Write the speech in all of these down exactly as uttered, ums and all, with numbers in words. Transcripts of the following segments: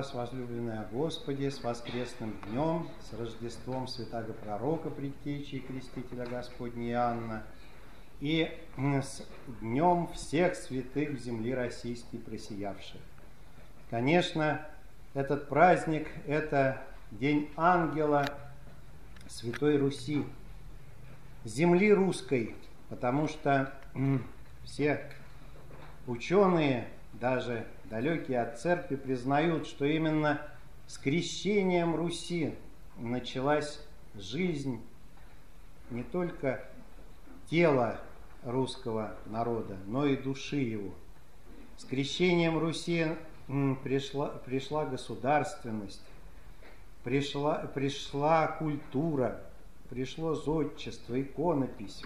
вас, возлюбленные Господи, с воскресным днем, с Рождеством святаго пророка, предтечи и крестителя Господня Иоанна, и с днем всех святых в земле российской просиявших. Конечно, этот праздник – это День Ангела Святой Руси, земли русской, потому что все ученые, даже далекие от церкви, признают, что именно с крещением Руси началась жизнь не только тела русского народа, но и души его. С крещением Руси пришла, пришла государственность, пришла, пришла культура, пришло зодчество, иконопись,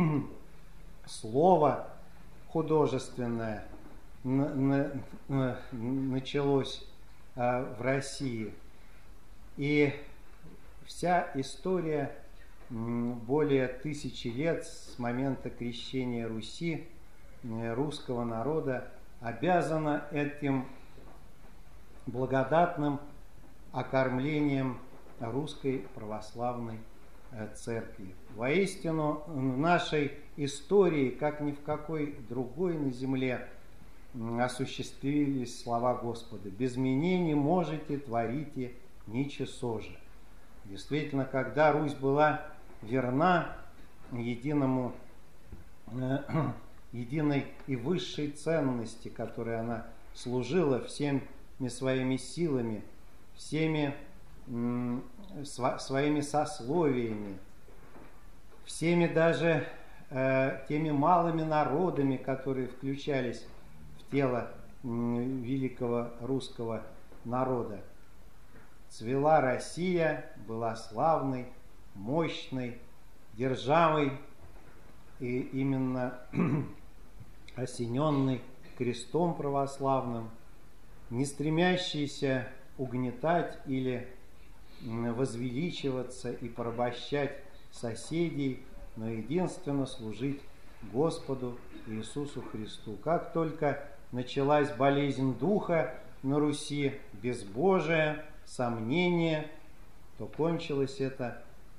слово художественное началось в России. И вся история более тысячи лет с момента крещения Руси, русского народа, обязана этим благодатным окормлением русской православной церкви. Воистину, в нашей истории, как ни в какой другой на земле, осуществились слова Господа: «Без меня не можете, творите ничего же». Действительно, когда Русь была верна единому, единой и высшей ценности, которой она служила всеми своими силами, всеми своими сословиями, всеми даже э, теми малыми народами, которые включались в тело э, великого русского народа. Цвела Россия, была славной, мощной державой, и именно осененной крестом православным, не стремящейся угнетать или возвеличиваться и порабощать соседей, но единственно служить Господу Иисусу Христу. Как только началась болезнь духа на Руси, безбожие, сомнение, то кончилось это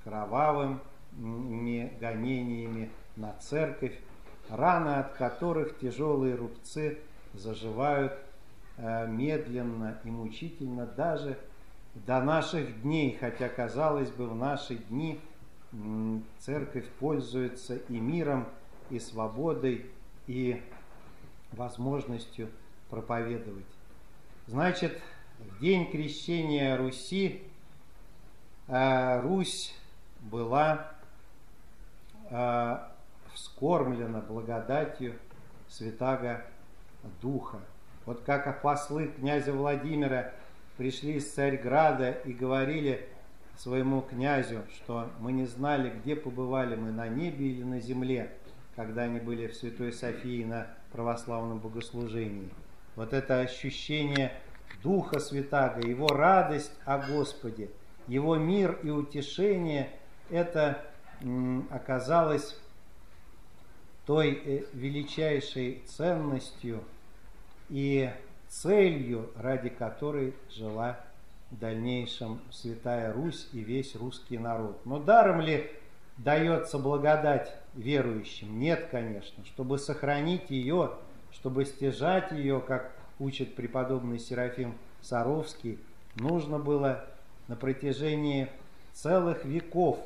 кровавыми гонениями на церковь, раны от которых тяжелые рубцы заживают э, медленно и мучительно даже до наших дней, хотя, казалось бы, в наши дни церковь пользуется и миром, и свободой, и возможностью проповедовать. Значит, в день крещения Руси э, Русь была э, вскормлена благодатью Святаго Духа. Вот как послы князя Владимира пришли из Царьграда и говорили своему князю, что мы не знали, где побывали мы, на небе или на земле, когда они были в Святой Софии на православном богослужении. Вот это ощущение Духа Святаго, его радость о Господе, его мир и утешение, это м, оказалось той э, величайшей ценностью и целью, ради которой жила в дальнейшем Святая Русь и весь русский народ. Но даром ли дается благодать верующим? Нет, конечно. Чтобы сохранить ее, чтобы стяжать ее, как учит преподобный Серафим Саровский, нужно было на протяжении целых веков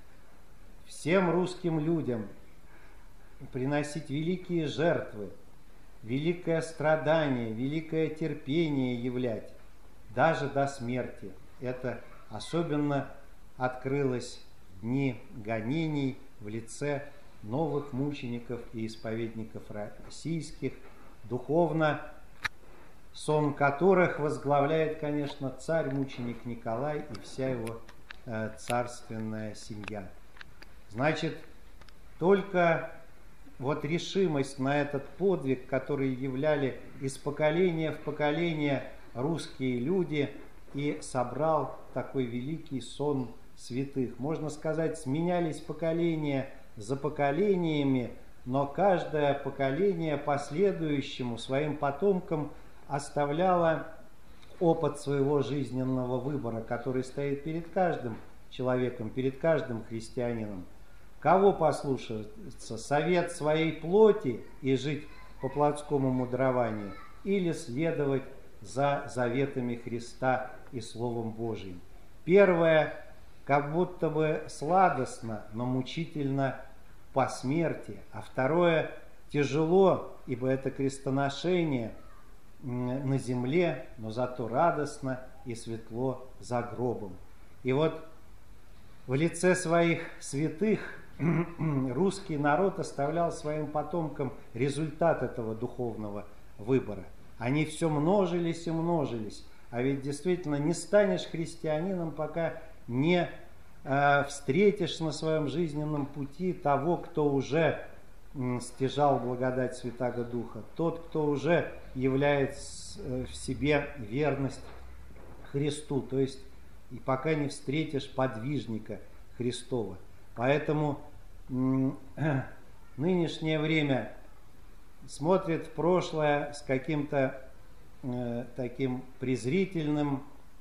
всем русским людям приносить великие жертвы, великое страдание, великое терпение являть, даже до смерти. Это особенно открылось в дни гонений в лице новых мучеников и исповедников российских, духовно сон которых возглавляет, конечно, царь-мученик Николай и вся его э, царственная семья. Значит, только вот решимость на этот подвиг, который являли из поколения в поколение русские люди, и собрал такой великий сон святых. Можно сказать, сменялись поколения за поколениями, но каждое поколение последующему своим потомкам оставляло опыт своего жизненного выбора, который стоит перед каждым человеком, перед каждым христианином. Кого послушаться? Совет своей плоти и жить по плотскому мудрованию, или следовать за заветами Христа и Словом Божьим? Первое как будто бы сладостно, но мучительно по смерти, а второе тяжело, ибо это крестоношение на земле, но зато радостно и светло за гробом. И вот в лице своих святых русский народ оставлял своим потомкам результат этого духовного выбора. Они все множились и множились. А ведь действительно не станешь христианином, пока не э, встретишь на своем жизненном пути того, кто уже э, стяжал благодать Святаго Духа, тот, кто уже являет э, в себе верность Христу, то есть и пока не встретишь подвижника Христова. Поэтому э, нынешнее время смотрит в прошлое с каким-то э, таким презрительным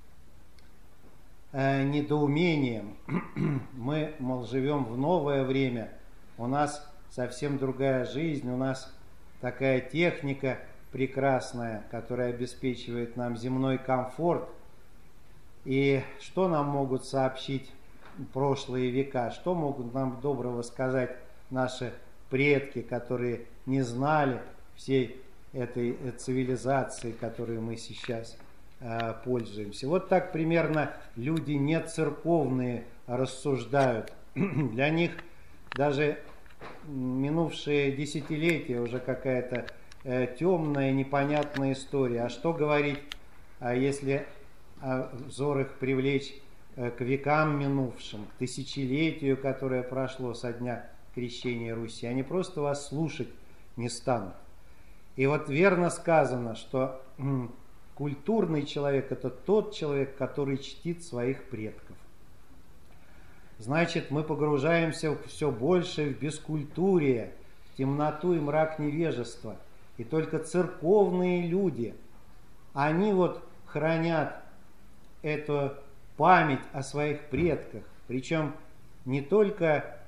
э, недоумением. Мы, мол, живем в новое время, у нас совсем другая жизнь, у нас такая техника прекрасная, которая обеспечивает нам земной комфорт. И что нам могут сообщить прошлые века, что могут нам доброго сказать наши предки, которые не знали всей этой цивилизации, которой мы сейчас э, пользуемся. Вот так примерно люди не церковные рассуждают. Для них даже минувшие десятилетия уже какая-то э, темная, непонятная история. А что говорить, а если а, взор их привлечь э, к векам минувшим, к тысячелетию, которое прошло со дня крещения Руси? Они просто вас слушать не станут. И вот верно сказано, что м, культурный человек – это тот человек, который чтит своих предков. Значит, мы погружаемся все больше в бескультурие, в темноту и мрак невежества. И только церковные люди, они вот хранят эту память о своих предках. Причем не только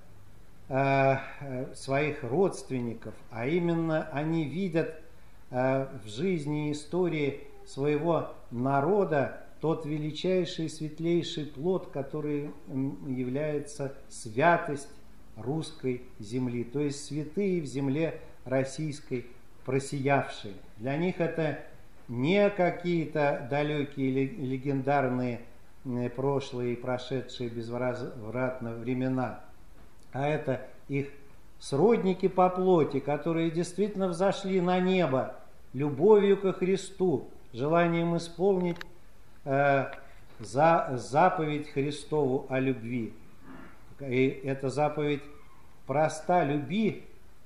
своих родственников, а именно они видят в жизни и истории своего народа тот величайший и светлейший плод, который является святость русской земли, то есть святые в земле российской просиявшие. Для них это не какие-то далекие легендарные прошлые и прошедшие безвозвратно времена, а это их сродники по плоти, которые действительно взошли на небо любовью ко Христу, желанием исполнить э, за, заповедь Христову о любви. И эта заповедь проста: люби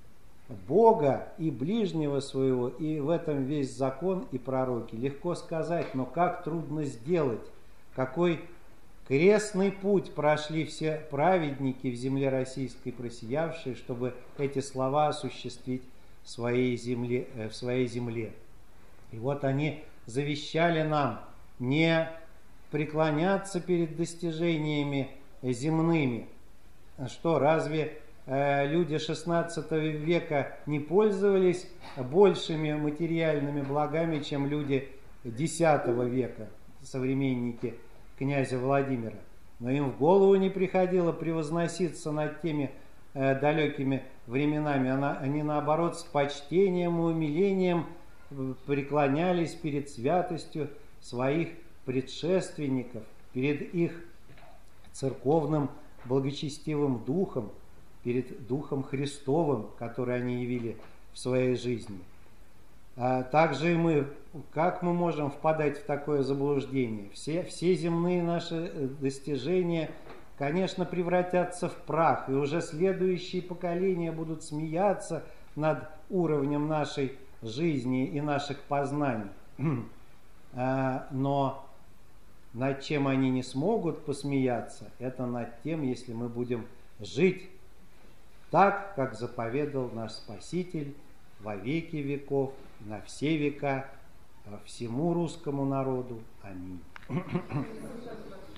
Бога и ближнего своего, и в этом весь закон и пророки. Легко сказать, но как трудно сделать, какой крестный путь прошли все праведники в земле российской просиявшие, чтобы эти слова осуществить в своей земле, в своей земле. И вот они завещали нам не преклоняться перед достижениями земными. Что, разве э, люди шестнадцатого века не пользовались большими материальными благами, чем люди десятого века, современники князя Владимира? Но им в голову не приходило превозноситься над теми э, далекими временами. Она, они, наоборот, с почтением и умилением преклонялись перед святостью своих предшественников, перед их церковным благочестивым духом, перед Духом Христовым, который они явили в своей жизни. А также и мы, как мы можем впадать в такое заблуждение? Все, все земные наши достижения, конечно, превратятся в прах, и уже следующие поколения будут смеяться над уровнем нашей жизни и наших познаний. Но над чем они не смогут посмеяться, это над тем, если мы будем жить так, как заповедал наш Спаситель во веки веков, на все века. всему русскому народу. Аминь.